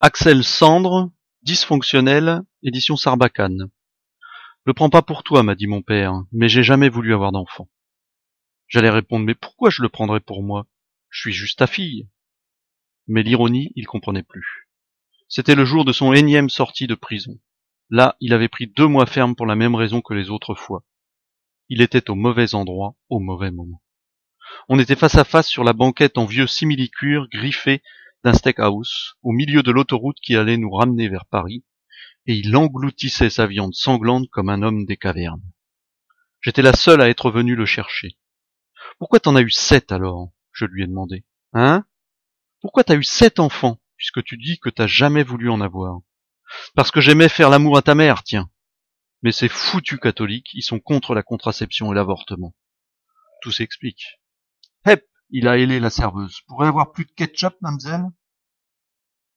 Axel Sandre, dysfonctionnel, édition Sarbacane. Le prends pas pour toi, m'a dit mon père, mais j'ai jamais voulu avoir d'enfant. J'allais répondre, mais pourquoi je le prendrais pour moi? Je suis juste ta fille. Mais l'ironie, il comprenait plus. C'était le jour de son énième sortie de prison. Là, il avait pris 2 mois ferme pour la même raison que les autres fois. Il était au mauvais endroit, au mauvais moment. On était face à face sur la banquette en vieux simili-cuir griffé d'un steakhouse, au milieu de l'autoroute qui allait nous ramener vers Paris, et il engloutissait sa viande sanglante comme un homme des cavernes. J'étais la seule à être venue le chercher. « Pourquoi t'en as eu 7 alors ?» je lui ai demandé. « Hein ? Pourquoi t'as eu 7 enfants, puisque tu dis que t'as jamais voulu en avoir ?»« Parce que j'aimais faire l'amour à ta mère, tiens. » Mais ces foutus catholiques, ils sont contre la contraception et l'avortement. Tout s'explique. « Hep !» il a hélé la serveuse. « Pourrait avoir plus de ketchup, mademoiselle ?»